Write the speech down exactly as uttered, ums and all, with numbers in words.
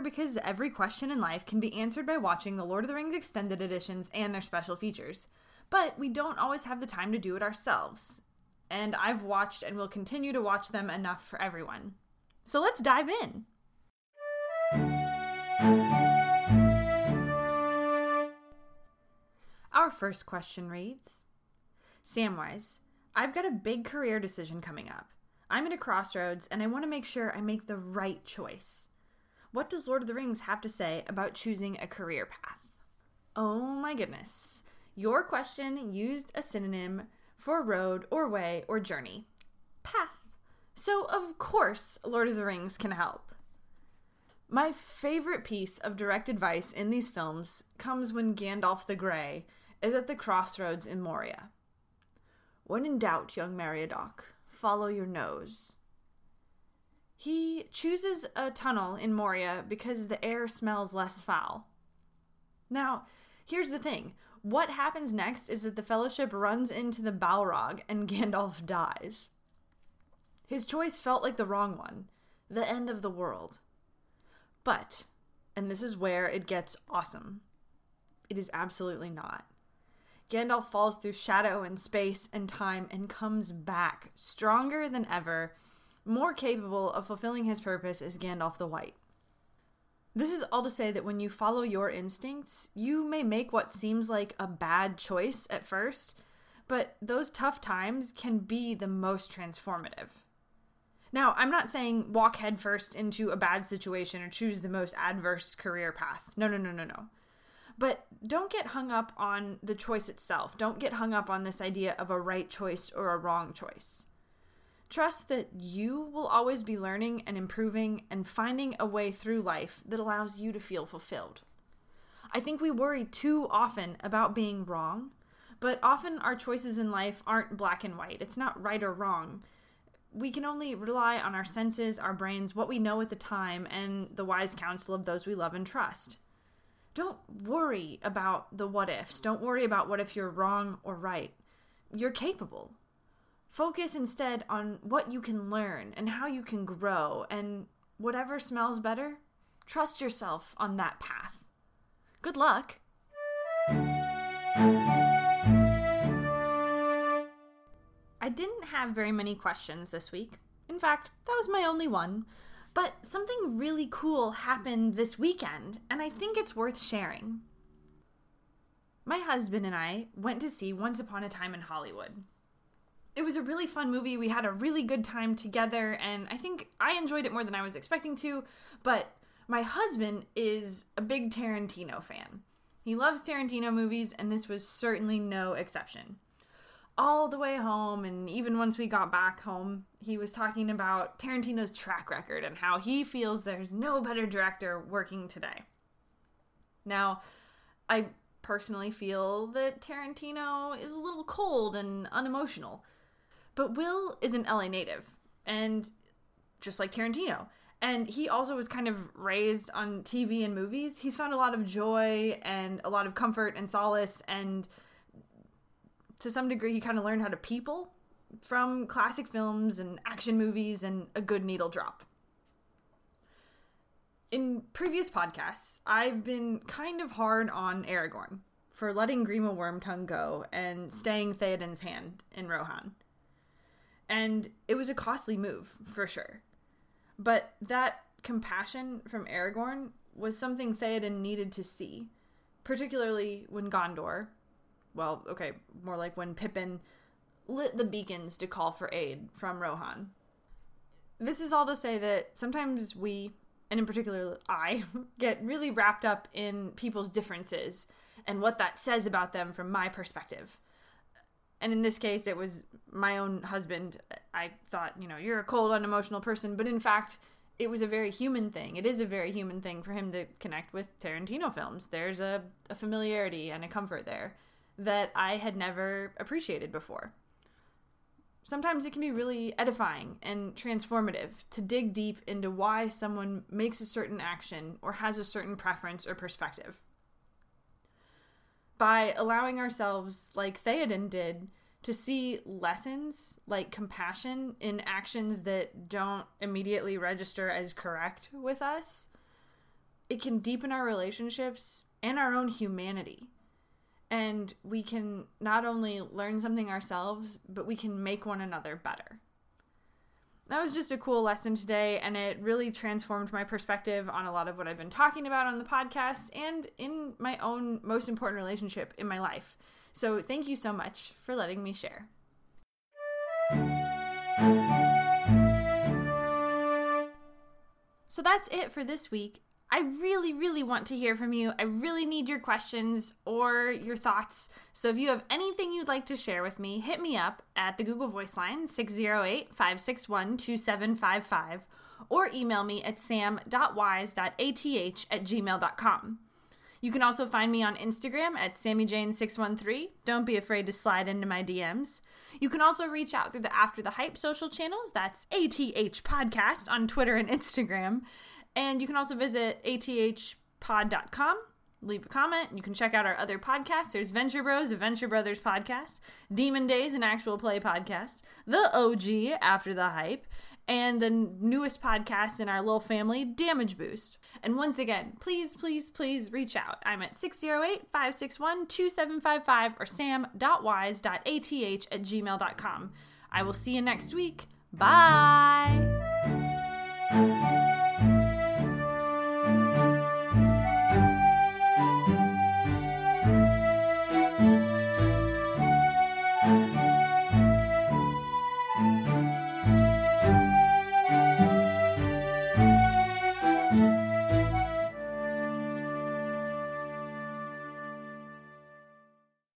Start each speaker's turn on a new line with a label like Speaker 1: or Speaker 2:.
Speaker 1: because every question in life can be answered by watching the Lord of the Rings extended editions and their special features. But we don't always have the time to do it ourselves. And I've watched and will continue to watch them enough for everyone. So let's dive in. Our first question reads, Samwise, I've got a big career decision coming up. I'm at a crossroads and I want to make sure I make the right choice. What does Lord of the Rings have to say about choosing a career path? Oh my goodness. Your question used a synonym for road or way or journey. Path. So of course Lord of the Rings can help. My favorite piece of direct advice in these films comes when Gandalf the Grey is at the crossroads in Moria. When in doubt, young Meriadoc, follow your nose. He chooses a tunnel in Moria because the air smells less foul. Now, here's the thing. What happens next is that the Fellowship runs into the Balrog and Gandalf dies. His choice felt like the wrong one, the end of the world. But, and this is where it gets awesome, it is absolutely not. Gandalf falls through shadow and space and time and comes back stronger than ever, more capable of fulfilling his purpose as Gandalf the White. This is all to say that when you follow your instincts, you may make what seems like a bad choice at first, but those tough times can be the most transformative. Now, I'm not saying walk headfirst into a bad situation or choose the most adverse career path. No, no, no, no, no. But don't get hung up on the choice itself. Don't get hung up on this idea of a right choice or a wrong choice. Trust that you will always be learning and improving and finding a way through life that allows you to feel fulfilled. I think we worry too often about being wrong, but often our choices in life aren't black and white. It's not right or wrong. We can only rely on our senses, our brains, what we know at the time, and the wise counsel of those we love and trust. Don't worry about the what ifs. Don't worry about what if you're wrong or right. You're capable. Focus instead on what you can learn and how you can grow, and whatever smells better, trust yourself on that path. Good luck. I didn't have very many questions this week. In fact, that was my only one. But something really cool happened this weekend, and I think it's worth sharing. My husband and I went to see Once Upon a Time in Hollywood. It was a really fun movie. We had a really good time together, and I think I enjoyed it more than I was expecting to, but my husband is a big Tarantino fan. He loves Tarantino movies, and this was certainly no exception. All the way home, and even once we got back home, he was talking about Tarantino's track record and how he feels there's no better director working today. Now, I personally feel that Tarantino is a little cold and unemotional, but Will is an L A native, and just like Tarantino, and he also was kind of raised on T V and movies. He's found a lot of joy and a lot of comfort and solace, and to some degree, he kind of learned how to people from classic films and action movies and a good needle drop. In previous podcasts, I've been kind of hard on Aragorn for letting Grima Wormtongue go and staying Theoden's hand in Rohan. And it was a costly move, for sure. But that compassion from Aragorn was something Theoden needed to see, particularly when Gondor, well, okay, more like when Pippin lit the beacons to call for aid from Rohan. This is all to say that sometimes we, and in particular I, get really wrapped up in people's differences and what that says about them from my perspective. And in this case, it was my own husband. I thought, you know, you're a cold, unemotional person, but in fact, it was a very human thing. It is a very human thing for him to connect with Tarantino films. There's a, a familiarity and a comfort there that I had never appreciated before. Sometimes it can be really edifying and transformative to dig deep into why someone makes a certain action or has a certain preference or perspective. By allowing ourselves, like Theoden did, to see lessons like compassion in actions that don't immediately register as correct with us, it can deepen our relationships and our own humanity. And we can not only learn something ourselves, but we can make one another better. That was just a cool lesson today, and it really transformed my perspective on a lot of what I've been talking about on the podcast and in my own most important relationship in my life. So thank you so much for letting me share. So that's it for this week. I really, really want to hear from you. I really need your questions or your thoughts. So if you have anything you'd like to share with me, hit me up at the Google Voice line, six oh eight, five six one, two seven five five, or email me at sam dot wise dot a t h at gmail dot com. You can also find me on Instagram at sammy jane six one three. Don't be afraid to slide into my D Ms. You can also reach out through the After the Hype social channels. That's A T H Podcast on Twitter and Instagram. And you can also visit a t h pod dot com, leave a comment. You can check out our other podcasts. There's Venture Bros, a Venture Brothers podcast, Demon Days, an actual play podcast, the O G, After the Hype, and the newest podcast in our little family, Damage Boost. And once again, please, please, please reach out. I'm at six oh eight, five six one, two seven five five or sam dot wise dot a t h at gmail dot com. I will see you next week. Bye!